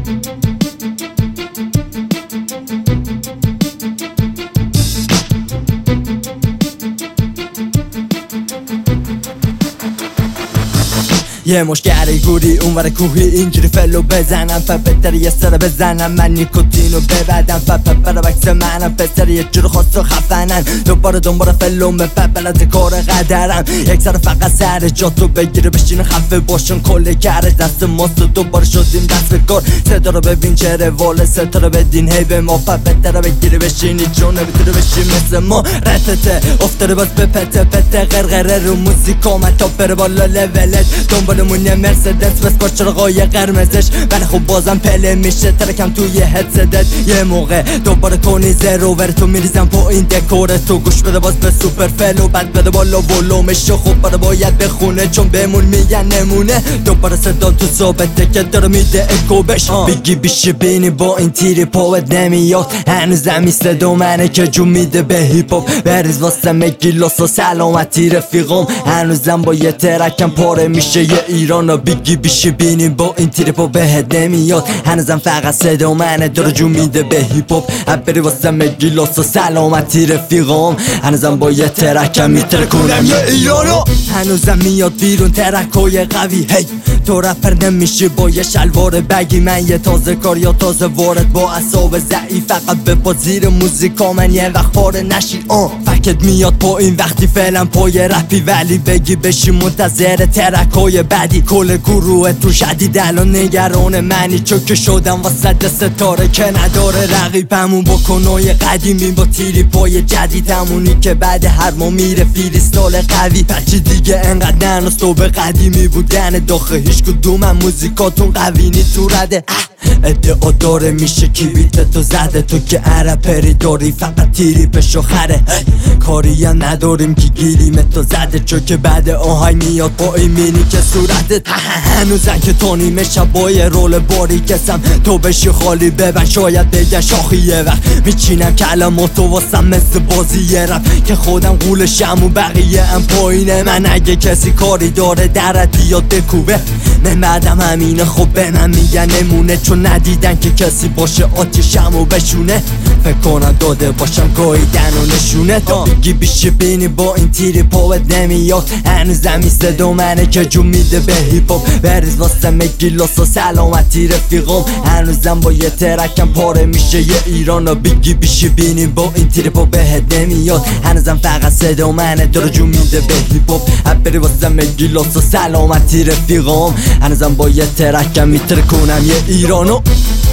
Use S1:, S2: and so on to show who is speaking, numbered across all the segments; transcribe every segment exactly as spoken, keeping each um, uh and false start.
S1: یه مشگره گوری اونور کوهی اینجوری فلو بزنم فا بهتره یه سر بزنم من نیکوتینو ببدم فا پا برا بکس منم پسر یه جور خاص و خفنن دوباره دنبال فلوم فا بلد کار قدرم یک سر فقط سر جاتو بگیره بشین خفه باشون کل کره دست ماست و دوباره شدیم دست به کار صدا رو ببین چه روال ستاره بدین هی به ما فا بهتره بگیری بشینی چون نمیتونه بشین مثل ما رتته افتاره باز به پته پته غرغره رو موزیکا من تا بره بالا لولت دنبالمون مرسدس بس با چراغای قرمزش ولی خب بازم پله میشه ترکم توی هدسدت یه موقع دوباره کنی زرو ور تو میریزم با این دکور تو گوش بده باز به سوپر فلو بعد بده بالا ولومش خب بره باید بخونه چون بهمون میگن نمونه دوباره صدا تو ثابته که داره میده اکو بش بگی بیشه بینی با این تیری پاوت نمیاد هنوزم ایسته دو منه که جو میده به هیپ هاپ بریز واسه مگیلاس و سلامتی رفیقم هنوزم با یه ترکم پاره میشه یه ایرانو بگی بیشه بینی با این تریپو بهت نمیاد هنوزم فقط صدا منه داره جو میده به هیپ هاپ بری واسه مگیلاس و سلامتی رفیقم هنوزم با یه ترکم میتره کنم یه ایرانو هنوزم میاد بیرون ترکای قوی هی تو رپر نمیشه با یه شلوار بگی من یه تازه کار یا تازه وارد با اعصاب ضعیف فقط به پا زیر موزیکا من یه وقت پاره نشی آه فکت میاد با این وقتی فعلا پای رپی ولی بگی بشی منتظر ترکای بعدی کل گروه تو شدید الان نگران منی چوکه شدم واسه ستاره که نداره رقیبمون با کنای قدیمی با تیری پای جدید همونی که بعد هر ما میره فریستال قوی بچه دیگه انقدر نناس تو به قدیمی بودن داخل هیچ کدومم موزیکاتون قوی نی تو رده ادعا داره میشه کی بیت تو زده تو که عرپری داری فقط تیری پشو خره کاری هم نداریم که گیریم تو زده چون که بعد آهای میاد با این مینی که صورتت هنوزن که تو نیمه شبای رول باری کسم تو بشی خالی ببن شاید بگن شاخی یه وقت میچینم کلماتو واسم مثل بازی رپ که خودم قولشم و بقیه هم پایینه من اگه کسی کاری داره درت بیاد بکوبه من بعدم همینه خب به من میگن نمونه چون ندیدن که کسی باشه آتیشمو بشونه فکر کنم داده باشم گاییدن و نشونه تا بگی بیشه بینی با این تیری پاوت نمیاد هنوزم ایسته دو منه که جو میده به هیپ هاپ بریز واسه مگیلاس و سلامتی رفیقم هنوزم با یه ترکم پاره میشه یه ایرانو بگی بیشه بینی با این تیری پا بهت نمیاد هنوزم فقط صدا منه داره جو میده به هیپ هاپ بری واسه مگیلاس و سلامتی رفیقم هنوزم با یه ترکم میتره کنم یه ایرانو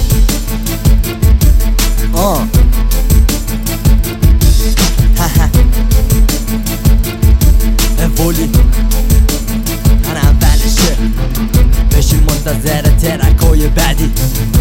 S1: آه اولی من اولشه بشین منتظر ترکای بعدی